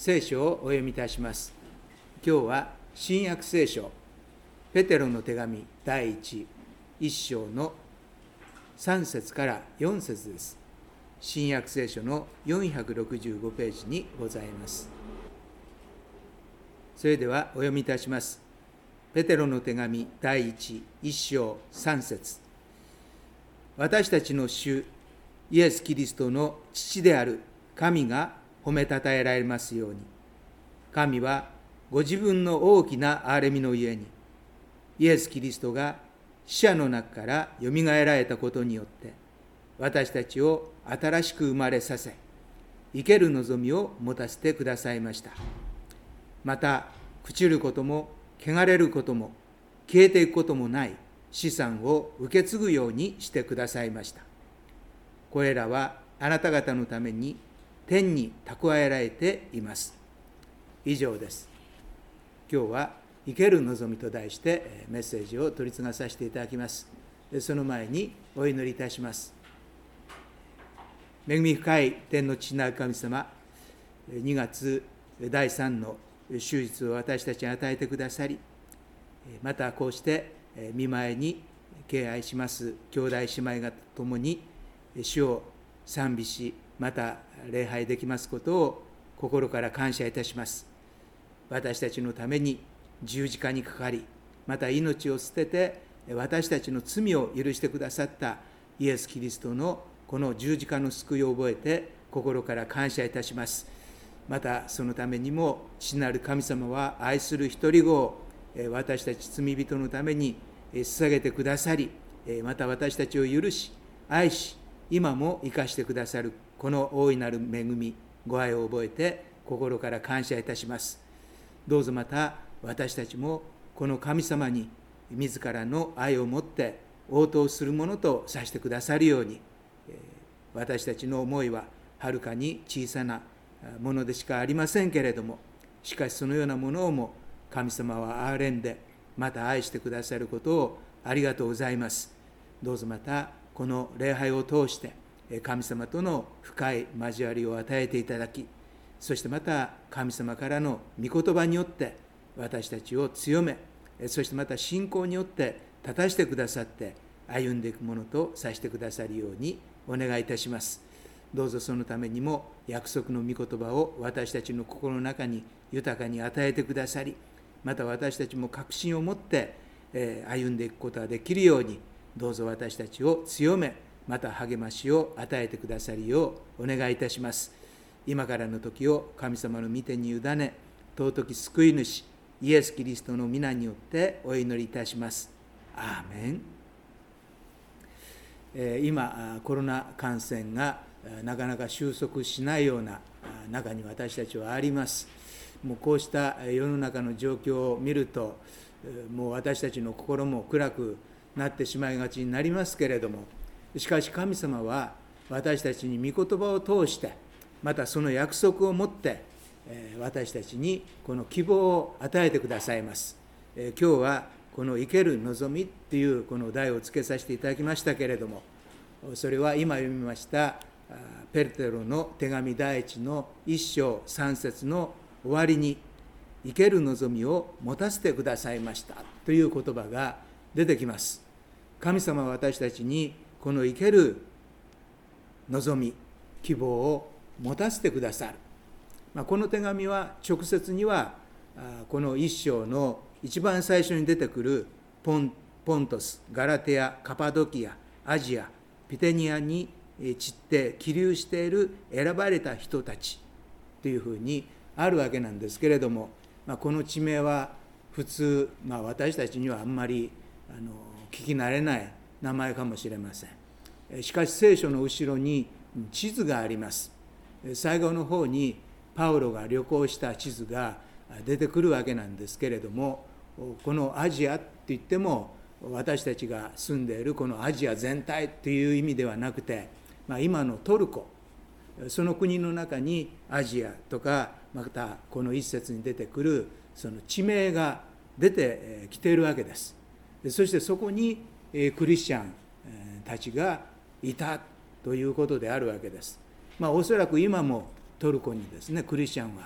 聖書をお読みいたします。今日は新約聖書、ペテロの手紙第1章の3節から4節です。新約聖書の465ページにございます。それではお読みいたします。ペテロの手紙第1章3節。私たちの主イエス・キリストの父である神が褒めたたえられますように。神はご自分の大きな憐れみのゆえに、イエス・キリストが死者の中からよみがえられたことによって、私たちを新しく生まれさせ、生ける望みを持たせてくださいました。また、朽ちることも、汚れることも、消えていくこともない資産を受け継ぐようにしてくださいました。これらはあなた方のために天に蓄えられています。以上です。今日は生ける望みと題してメッセージを取り継がさせていただきます。その前にお祈りいたします。恵み深い天の父なる神様、2月第3の終日を私たちに与えてくださり、またこうして御前に敬愛します兄弟姉妹がともに主を賛美し、また礼拝できますことを心から感謝いたします。私たちのために十字架にかかり、また命を捨てて私たちの罪を許してくださったイエス・キリストのこの十字架の救いを覚えて心から感謝いたします。またそのためにも父なる神様は愛する一人子を私たち罪人のために捧げてくださり、また私たちを許し愛し、今も生かしてくださるこの大いなる恵み、ご愛を覚えて心から感謝いたします。どうぞまた私たちもこの神様に自らの愛を持って応答するものとさせてくださるように、私たちの思いははるかに小さなものでしかありませんけれども、しかしそのようなものをも神様は憐れんでまた愛してくださることをありがとうございます。どうぞまたこの礼拝を通して神様との深い交わりを与えていただき、そしてまた神様からの御言葉によって私たちを強め、そしてまた信仰によって立たせてくださって歩んでいくものとさせてくださるようにお願いいたします。どうぞそのためにも約束の御言葉を私たちの心の中に豊かに与えてくださり、また私たちも確信を持って歩んでいくことができるように、どうぞ私たちを強め、また励ましを与えてくださるようお願いいたします。今からの時を神様の御手に委ね、尊き救い主イエス・キリストの皆によってお祈りいたします。アーメン。今コロナ感染がなかなか収束しないような中に私たちはあります。もうこうした世の中の状況を見ると、もう私たちの心も暗くなってしまいがちになりますけれども、しかし神様は私たちに御言葉を通して、またその約束を持って私たちにこの希望を与えてくださいます。今日はこの生ける望みっていうこの題をつけさせていただきましたけれども、それは今読みましたペテロの手紙第1の1章3節の終わりに、生ける望みを持たせてくださいましたという言葉が出てきます。神様は私たちにこの生ける望み、希望を持たせてくださる。この手紙は直接にはこの一章の一番最初に出てくるポントス、ガラテア、カパドキア、アジア、ピテニアに散って起立している選ばれた人たちというふうにあるわけなんですけれども、この地名は普通、私たちにはあんまり聞き慣れない名前かもしれません。しかし聖書の後ろに地図があります。最後の方にパウロが旅行した地図が出てくるわけなんですけれども、このアジアって言っても私たちが住んでいるこのアジア全体という意味ではなくて、今のトルコ、その国の中にアジアとか、またこの一節に出てくるその地名が出てきているわけです。そしてそこにクリスチャンたちがいたということであるわけです。おそらく今もトルコにですね、クリスチャンは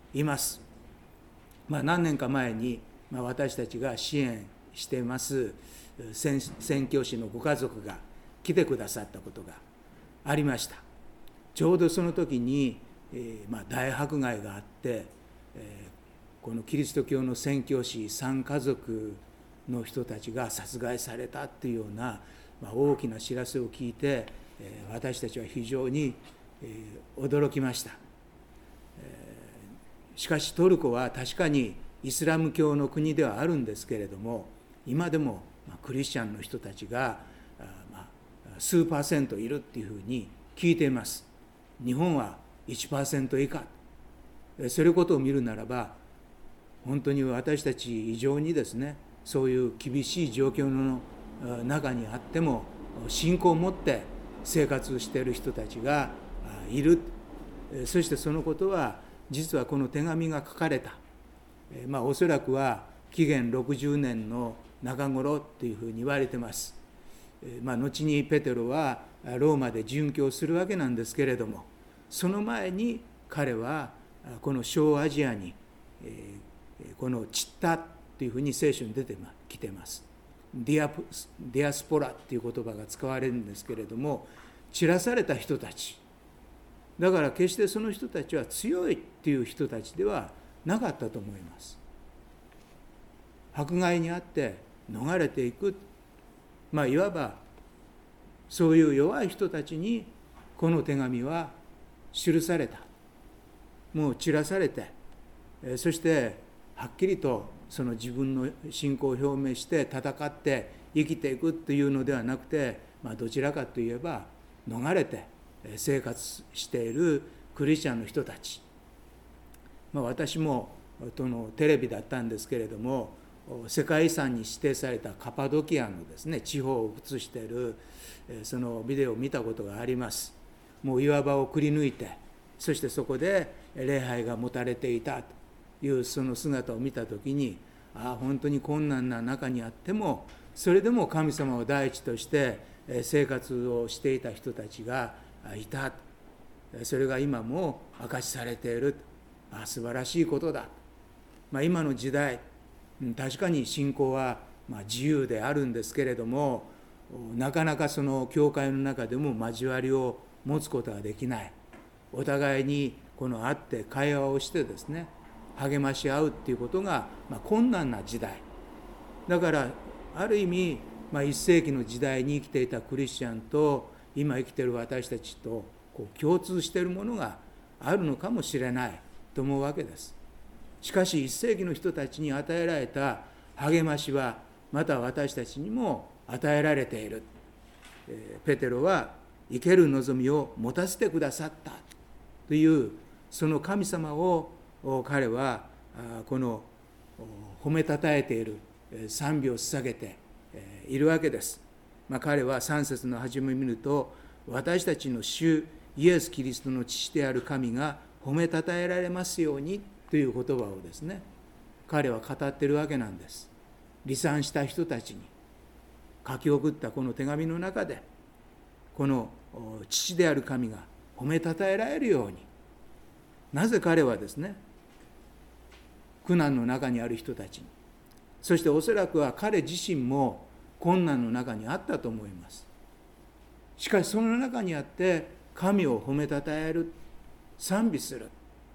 います。何年か前に、私たちが支援しています宣教師のご家族が来てくださったことがありました。ちょうどその時に、大迫害があって、このキリスト教の宣教師3家族の人たちが殺害されたというような、大きな知らせを聞いて、私たちは非常に驚きました。しかしトルコは確かにイスラム教の国ではあるんですけれども、今でもクリスチャンの人たちが数%いるっていうふうに聞いています。日本は 1% 以下。それことを見るならば、本当に私たち以上にですね、そういう厳しい状況の中にあっても信仰を持って生活している人たちがいる。そしてそのことは実はこの手紙が書かれた、おそらくは紀元60年の中頃というふうに言われています。後にペテロはローマで殉教するわけなんですけれども、その前に彼はこの小アジアにこの散ったというふうに聖書に出てきています。ディアスポラという言葉が使われるんですけれども、散らされた人たちだから、決してその人たちは強いっていう人たちではなかったと思います。迫害にあって逃れていく、いわばそういう弱い人たちにこの手紙は記された。もう散らされて、そしてはっきりとその自分の信仰を表明して戦って生きていくというのではなくて、どちらかといえば逃れて生活しているクリスチャンの人たち。私もテレビだったんですけれども、世界遺産に指定されたカパドキアのですね、地方を映しているそのビデオを見たことがあります。もう岩場をくり抜いて、そしてそこで礼拝が持たれていたというその姿を見たときに、本当に困難な中にあっても、それでも神様を第一として生活をしていた人たちがいた。それが今も証しされている。素晴らしいことだ。今の時代、確かに信仰は自由であるんですけれども、なかなかその教会の中でも交わりを持つことができない。お互いに会って会話をしてですね、励まし合うっていうことが困難な時代だから、ある意味1世紀の時代に生きていたクリスチャンと今生きている私たちと共通しているものがあるのかもしれないと思うわけです。しかし1世紀の人たちに与えられた励ましはまた私たちにも与えられている。ペテロは生ける望みを持たせてくださったというその神様を彼はこの褒めたたえている賛美を捧げているわけです。彼は3節の初めを見ると、私たちの主イエス・キリストの父である神が褒めたたえられますようにという言葉をですね、彼は語っているわけなんです。離散した人たちに書き送ったこの手紙の中で、この父である神が褒めたたえられるように、なぜ彼はですね、苦難の中にある人たちに、そしておそらくは彼自身も困難の中にあったと思います。しかしその中にあって神を褒めたたえる、賛美する、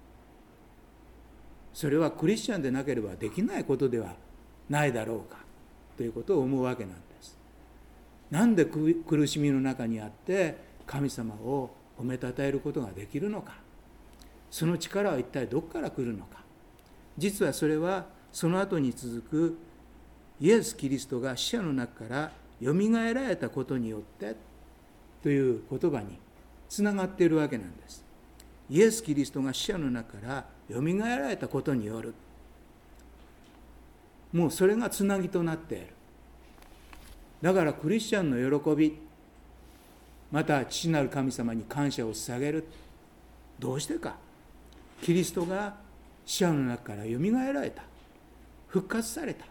それはクリスチャンでなければできないことではないだろうかということを思うわけなんです。なんで苦しみの中にあって神様を褒めたたえることができるのか、その力は一体どこから来るのか。実はそれはその後に続くイエス・キリストが死者の中からよみがえられたことによってという言葉につながっているわけなんです。イエス・キリストが死者の中からよみがえられたことによる、もうそれがつなぎとなっている。だからクリスチャンの喜び、また父なる神様に感謝を捧げる。どうしてか、キリストが死者の中からよみがえられた、復活された、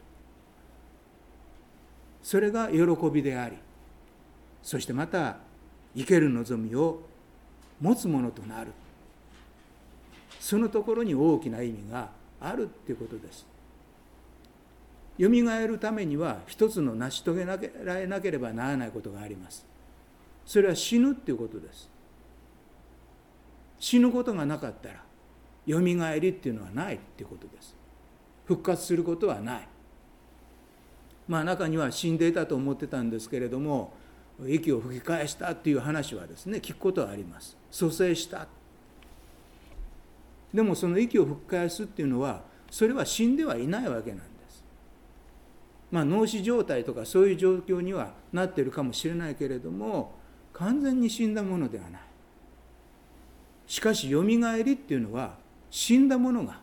それが喜びであり、そしてまた生ける望みを持つものとなる。 そのところに大きな意味があるということです。よみがえるためには一つの成し遂げられなければならないことがあります。それは死ぬということです。死ぬことがなかったらよみがえりっていうのはないということです。復活することはない。中には死んでいたと思ってたんですけれども、息を吹き返したという話はですね、聞くことはあります。蘇生した。でもその息を吹き返すっていうのは、それは死んではいないわけなんです。脳死状態とかそういう状況にはなっているかもしれないけれども、完全に死んだものではない。しかしよみがえりっていうのは、死んだものが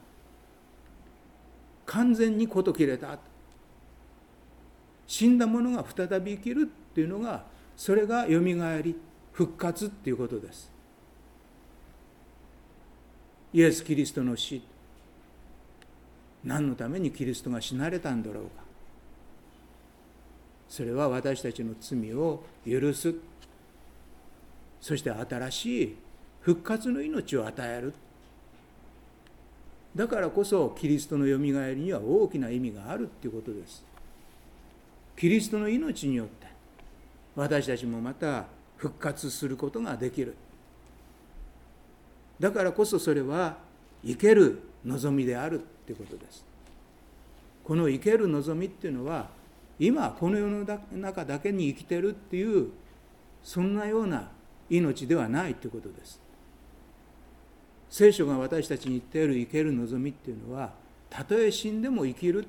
完全に事切れた、死んだものが再び生きるっていうのが、それがよみがえり復活っていうことです。イエス・キリストの死、何のためにキリストが死なれたんだろうか。それは私たちの罪を許す、そして新しい復活の命を与える。だからこそキリストのよみがえりには大きな意味があるということです。キリストの命によって私たちもまた復活することができる。だからこそそれは生ける望みであるということです。この生ける望みっていうのは、今この世の中だけに生きてるっていう、そんなような命ではないということです。聖書が私たちに言っている生ける望みっていうのは、たとえ死んでも生きる、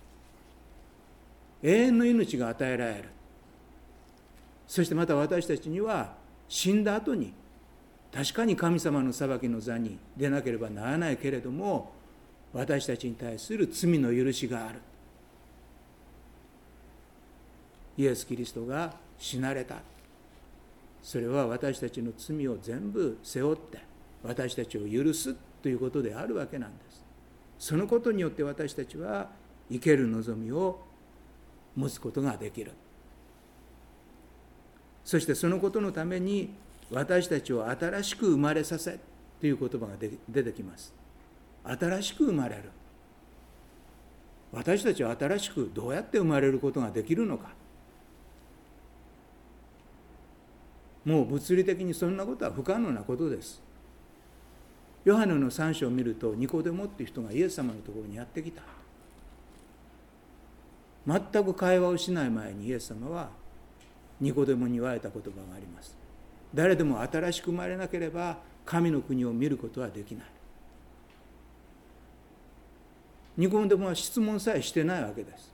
永遠の命が与えられる。そしてまた私たちには死んだ後に確かに神様の裁きの座に出なければならないけれども、私たちに対する罪の許しがある。イエス・キリストが死なれた。それは私たちの罪を全部背負って私たちを許すということであるわけなんです。そのことによって私たちは生ける望みを持つことができる。そしてそのことのために私たちを新しく生まれさせという言葉が出てきます。新しく生まれる。私たちは新しくどうやって生まれることができるのか。もう物理的にそんなことは不可能なことです。ヨハネの3章を見ると、ニコデモっていう人がイエス様のところにやってきた。全く会話をしない前にイエス様はニコデモに言われた言葉があります。誰でも新しく生まれなければ神の国を見ることはできない。ニコデモは質問さえしてないわけです。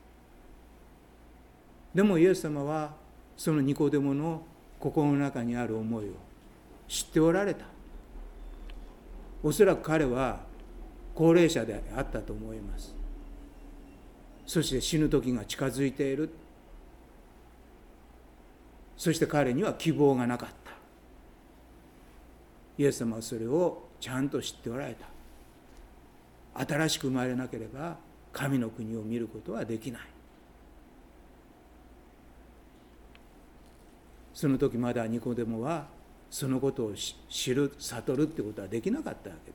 でもイエス様はそのニコデモの心の中にある思いを知っておられた。おそらく彼は高齢者であったと思います。そして死ぬ時が近づいている。そして彼には希望がなかった。イエス様はそれをちゃんと知っておられた。新しく生まれなければ神の国を見ることはできない。その時まだニコデモはそのことを知る、悟るってことはできなかったわけです。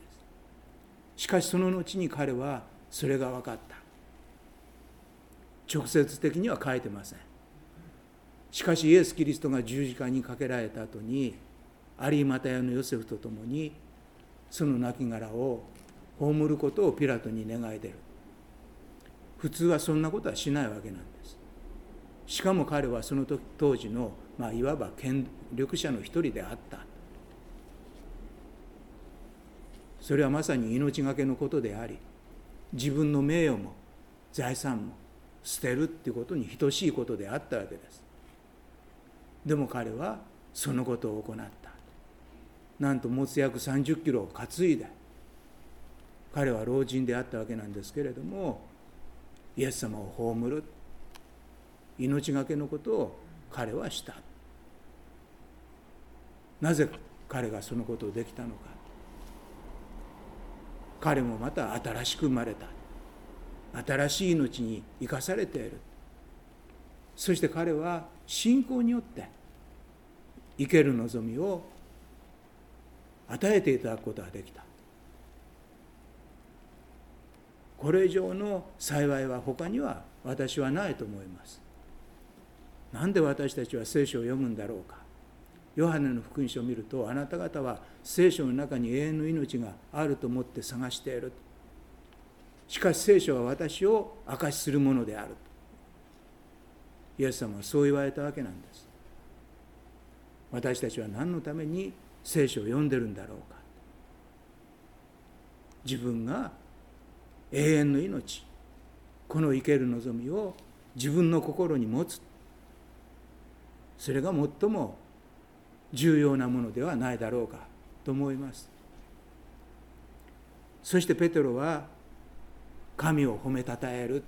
しかしその後に彼はそれが分かった。直接的には書いてません。しかしイエス・キリストが十字架にかけられた後に、アリマタヤのヨセフと共にその亡骸を葬ることをピラトに願い出る。普通はそんなことはしないわけなんです。しかも彼はその当時の、いわば権力者の一人であった。それはまさに命がけのことであり、自分の名誉も財産も捨てるっていうことに等しいことであったわけです。でも彼はそのことを行った。なんと持つ約30キロを担いで、彼は老人であったわけなんですけれども、イエス様を葬る命がけのことを彼はした。なぜ彼がそのことをできたのか。彼もまた新しく生まれた。新しい命に生かされている。そして彼は信仰によって生ける望みを与えていただくことができた。 これ以上の幸いは他には私はないと思います。なんで私たちは聖書を読むんだろうか。ヨハネの福音書を見ると、あなた方は聖書の中に永遠の命があると思って探している。しかし聖書は私を証しするものである。イエス様はそう言われたわけなんです。私たちは何のために聖書を読んでるんだろうか。自分が永遠の命、この生ける望みを自分の心に持つ。それが最も重要なものではないだろうかと思います。そしてペテロは神を褒めたたえる。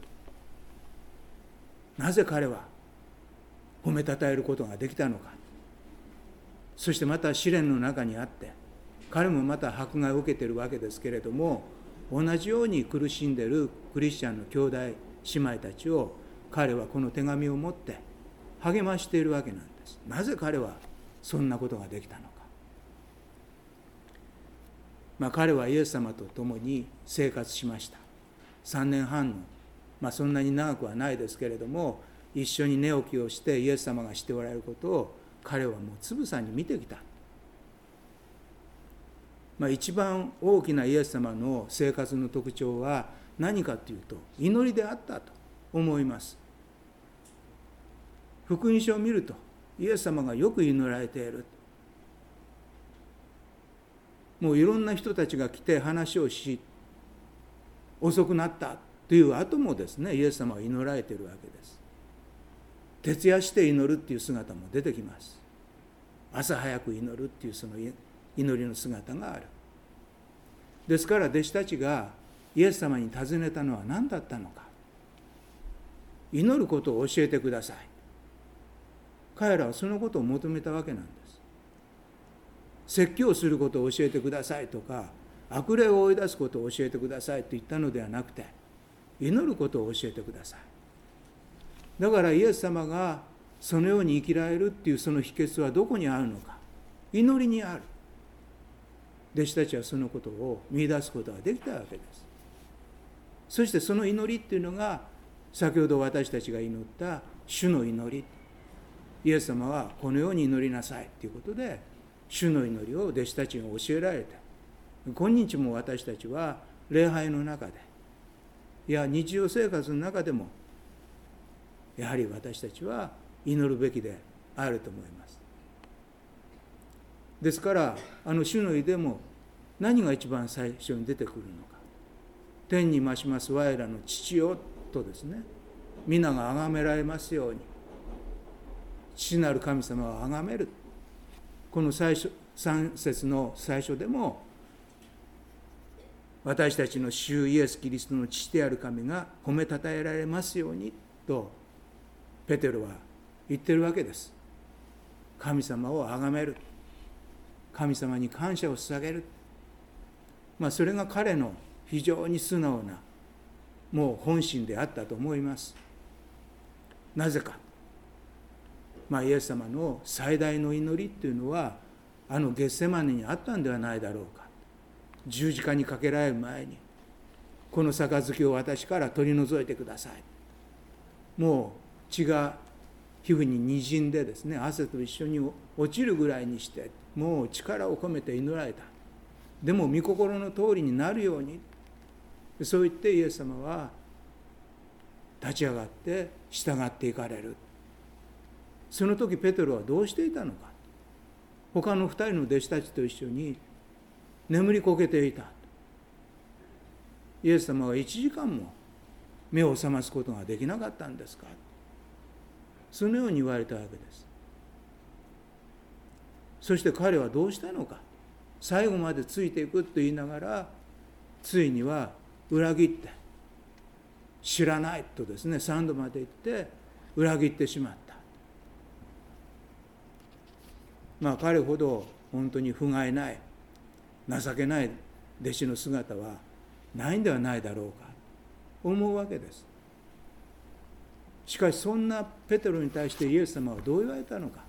なぜ彼は褒めたたえることができたのか。そしてまた試練の中にあって彼もまた迫害を受けているわけですけれども、同じように苦しんでいるクリスチャンの兄弟姉妹たちを彼はこの手紙を持って励ましているわけなんです。なぜ彼はそんなことができたのか。彼はイエス様と共に生活しました。3年半の、そんなに長くはないですけれども、一緒に寝起きをしてイエス様がしておられることを彼はもうつぶさに見てきた。一番大きなイエス様の生活の特徴は何かというと、祈りであったと思います。福音書を見るとイエス様がよく祈られている。もういろんな人たちが来て話をし、遅くなったという後もですね、イエス様は祈られているわけです。徹夜して祈るっていう姿も出てきます。朝早く祈るっていうその祈りの姿がある。ですから弟子たちがイエス様に尋ねたのは何だったのか。祈ることを教えてください。彼らはそのことを求めたわけなんです。説教することを教えてくださいとか、悪霊を追い出すことを教えてくださいと言ったのではなくて、祈ることを教えてください。だからイエス様がそのように生きられるっていうその秘訣はどこにあるのか。祈りにある。弟子たちはそのことを見出すことができたわけです。そしてその祈りっていうのが、先ほど私たちが祈った主の祈り。イエス様はこのように祈りなさいということで、主の祈りを弟子たちに教えられて、今日も私たちは礼拝の中で、いや日常生活の中でも、やはり私たちは祈るべきであると思います。ですから主の祈りでも何が一番最初に出てくるのか。天に増します我らの父よとですね、皆が崇められますように、父なる神様を崇める。この3節の最初でも、私たちの主イエス・キリストの父である神が褒めたたえられますようにとペテロは言ってるわけです。神様を崇める、神様に感謝を捧げる、それが彼の非常に素直なもう本心であったと思います。なぜか、イエス様の最大の祈りっていうのはゲッセマネにあったんではないだろうか。十字架にかけられる前に、この杯を私から取り除いてください。もう血が皮膚ににじんでですね、汗と一緒に落ちるぐらいにして、もう力を込めて祈られた。でも御心の通りになるように、そう言ってイエス様は立ち上がって従っていかれる。その時ペテロはどうしていたのか。他の2人の弟子たちと一緒に眠りこけていた。イエス様は1時間も目を覚ますことができなかったんですか。そのように言われたわけです。そして彼はどうしたのか。最後までついていくと言いながら、ついには裏切って、知らないとですね、3度まで言って裏切ってしまった。彼ほど本当に不甲斐ない、情けない弟子の姿はないんではないだろうか思うわけです。しかしそんなペテロに対してイエス様はどう言われたのか。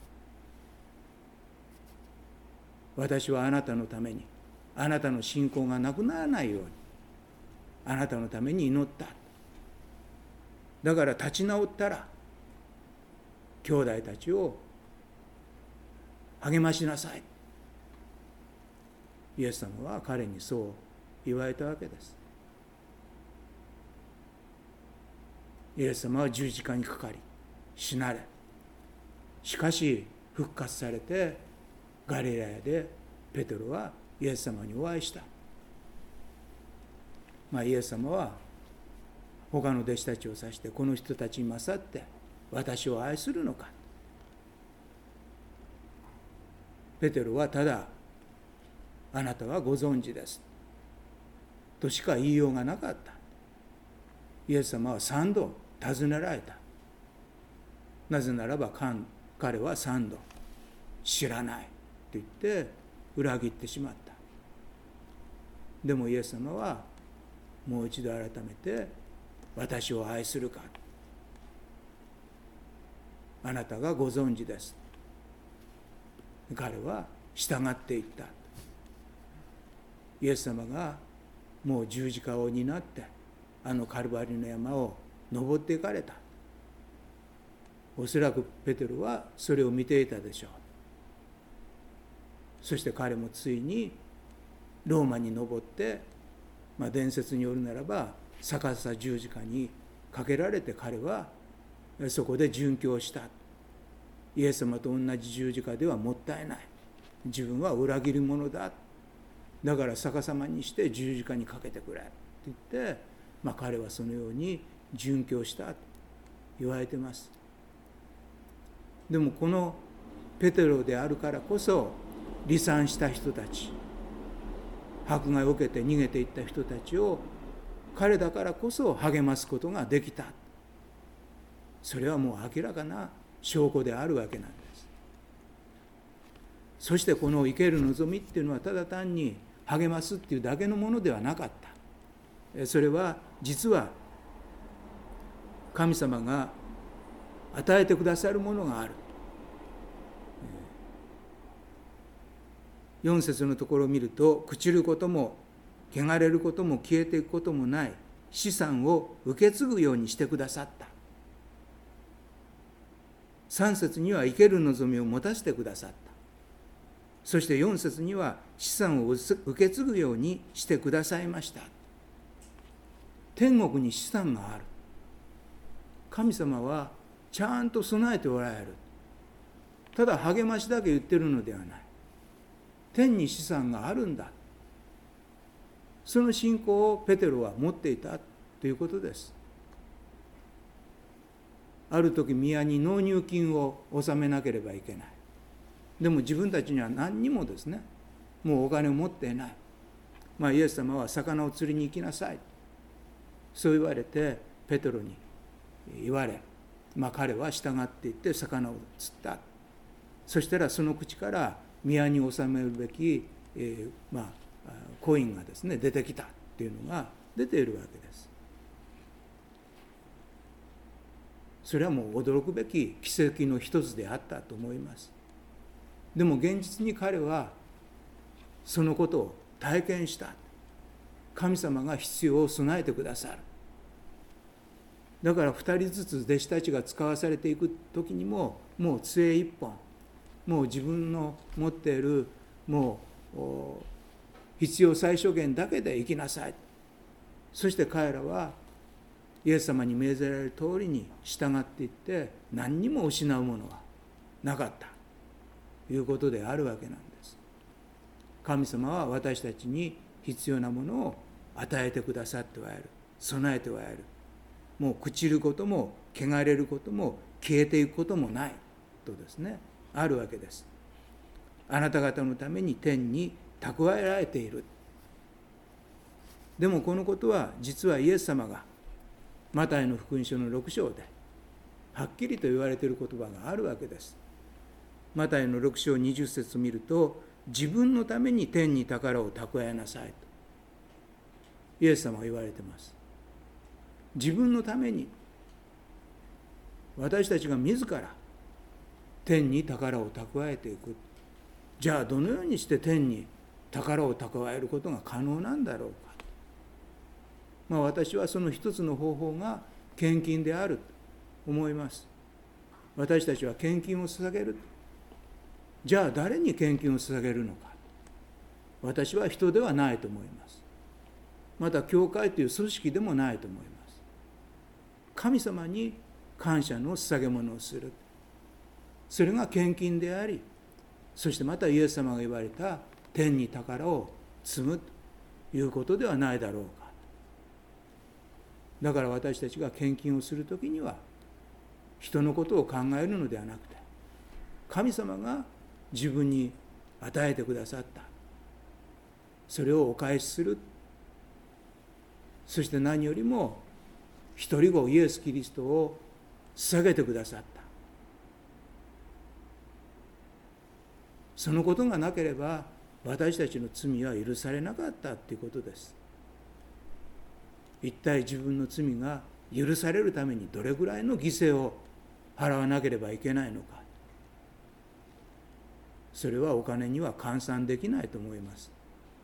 私はあなたのために、あなたの信仰がなくならないように、 あなたのために祈った。だから立ち直ったら兄弟たちを励ましなさい。イエス様は彼にそう言われたわけです。イエス様は十字架にかかり死なれ、しかし復活されてガリラヤでペテロはイエス様にお会いした。イエス様は他の弟子たちを指して、この人たちに勝って私を愛するのか。ペテロはただあなたはご存知ですとしか言いようがなかった。イエス様は3度尋ねられた。なぜならば彼は3度知らないと言って裏切ってしまった。でもイエス様はもう一度改めて、私を愛するか、あなたがご存知です。彼は従っていった。イエス様がもう十字架を担ってあのカルバリの山を登っていかれた。おそらくペテロはそれを見ていたでしょう。そして彼もついにローマに登って、伝説によるならば逆さ十字架にかけられて、彼はそこで殉教した。イエス様と同じ十字架ではもったいない、自分は裏切り者だ、だから逆さまにして十字架にかけてくれって言って、彼はそのように殉教したと言われています。でもこのペテロであるからこそ、離散した人たち、迫害を受けて逃げていった人たちを彼だからこそ励ますことができた。それはもう明らかな証拠であるわけなんです。そしてこの生ける望みっていうのはただ単に励ますっていうだけのものではなかった。それは実は神様が与えてくださるものがある。4節のところを見ると、朽ちることも汚れることも消えていくこともない資産を受け継ぐようにしてくださった。3節には生ける望みを持たせてくださった。そして4節には資産を受け継ぐようにしてくださいました。天国に資産がある。神様はちゃんと備えておられる。ただ励ましだけ言ってるのではない。天に資産があるんだ。その信仰をペテロは持っていたということです。ある時宮に納入金を納めなければいけない。でも自分たちには何にもですね、もうお金を持っていない。イエス様は魚を釣りに行きなさい、そう言われてペテロに言われ、彼は従っていって魚を釣った。そしたらその口から宮に納めるべき、コインがですね出てきたっていうのが出ているわけです。それはもう驚くべき奇跡の一つであったと思います。でも現実に彼はそのことを体験した。神様が必要を備えてくださる。だから2人ずつ弟子たちが使わされていく時にも、もう杖一本、もう自分の持っているもう必要最小限だけで生きなさい。そして彼らはイエス様に命ぜられる通りに従っていって、何にも失うものはなかったということであるわけなんです。神様は私たちに必要なものを与えてくださっておられる、備えておられる。もう朽ちることも汚れることも消えていくこともないとですね、あるわけです。あなた方のために天に蓄えられている。でもこのことは実はイエス様がマタイの福音書の6章ではっきりと言われている言葉があるわけです。マタイの6章20節を見ると、自分のために天に宝を蓄えなさいとイエス様は言われています。自分のために、私たちが自ら天に宝を蓄えていく。じゃあどのようにして天に宝を蓄えることが可能なんだろうか。 私はその一つの方法が献金であると思います。私たちは献金を捧げる。じゃあ誰に献金を捧げるのか。私は人ではないと思います。また教会という組織でもないと思います。神様に感謝の捧げ物をする。それが献金であり、そしてまたイエス様が言われた天に宝を積むということではないだろうか。だから私たちが献金をするときには、人のことを考えるのではなくて、神様が自分に与えてくださった、それをお返しする。そして何よりも一人子イエス・キリストを捧げてくださった。そのことがなければ私たちの罪は許されなかったということです。一体自分の罪が許されるためにどれぐらいの犠牲を払わなければいけないのか。それはお金には換算できないと思います。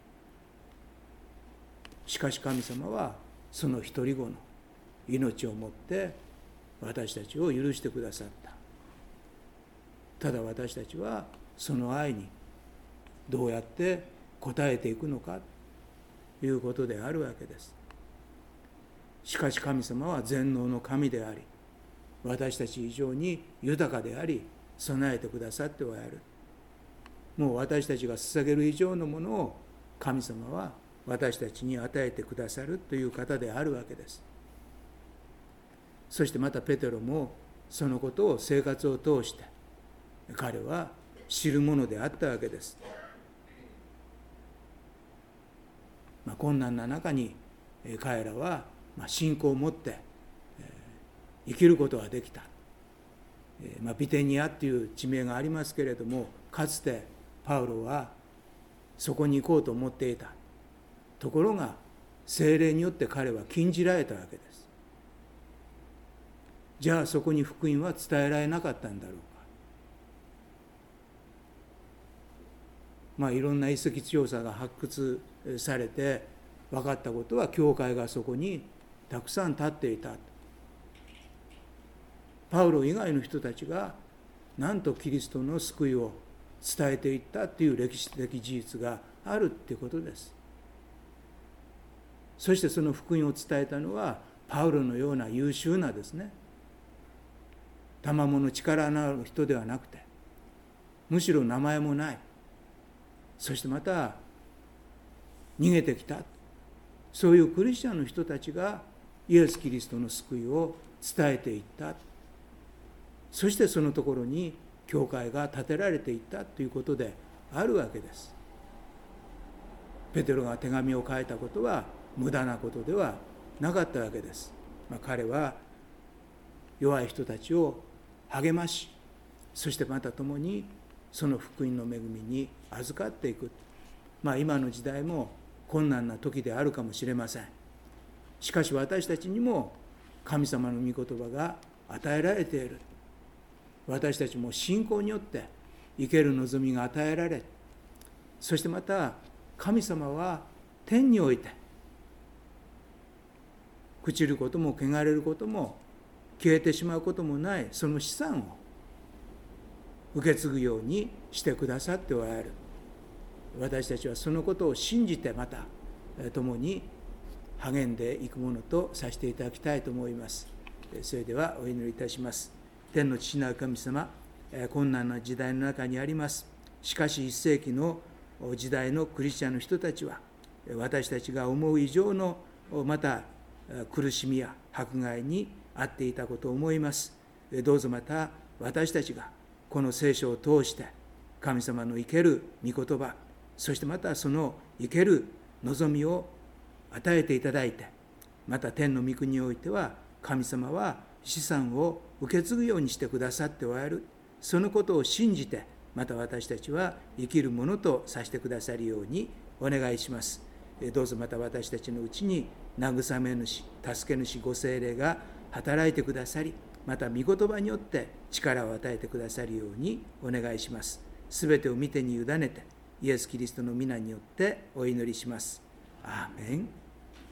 しかし神様はその一人子の命をもって私たちを許してくださった。ただ私たちはその愛にどうやって応えていくのかということであるわけです。しかし神様は全能の神であり、私たち以上に豊かであり、備えてくださっておられる。もう私たちが捧げる以上のものを神様は私たちに与えてくださるという方であるわけです。そしてまたペテロもそのことを生活を通して彼は知るものであったわけです。困難な中に彼らは信仰を持って生きることができた。ビテニアという地名がありますけれども、かつてパウロはそこに行こうと思っていた。ところが聖霊によって彼は禁じられたわけです。じゃあそこに福音は伝えられなかったんだろうか。いろんな遺跡調査が発掘されて分かったことは、教会がそこにたくさん立っていた。パウロ以外の人たちがなんとキリストの救いを伝えていったという歴史的事実があるということです。そしてその福音を伝えたのはパウロのような優秀なですね、賜物力のある人ではなくて、むしろ名前もない、そしてまた逃げてきた、そういうクリスチャンの人たちがイエス・キリストの救いを伝えていった。そしてそのところに教会が建てられていったということであるわけです。ペテロが手紙を書いたことは無駄なことではなかったわけです。彼は弱い人たちを励まし、そしてまた共にその福音の恵みに預かっていく。今の時代も困難な時であるかもしれません。しかし私たちにも神様の御言葉が与えられている。私たちも信仰によって生ける望みが与えられ、そしてまた神様は天において朽ちることも汚れることも消えてしまうこともないその資産を受け継ぐようにしてくださっておられる。私たちはそのことを信じてまた共に励んでいくものとさせていただきたいと思います。それではお祈りいたします。天の父なる神様、困難な時代の中にあります。しかし1世紀の時代のクリスチャンの人たちは私たちが思う以上のまた苦しみや迫害にあっていたことを思います。どうぞまた私たちがこの聖書を通して神様の生ける御言葉、そしてまたその生ける望みを与えていただいて、また天の御国においては神様は資産を受け継ぐようにしてくださっておられる。そのことを信じてまた私たちは生きるものとさせてくださるようにお願いします。どうぞまた私たちのうちに慰め主、助け主ご聖霊が働いてくださり、また御言葉によって力を与えてくださるようにお願いします。すべてを御手に委ねてイエス・キリストの皆によってお祈りします。アーメン。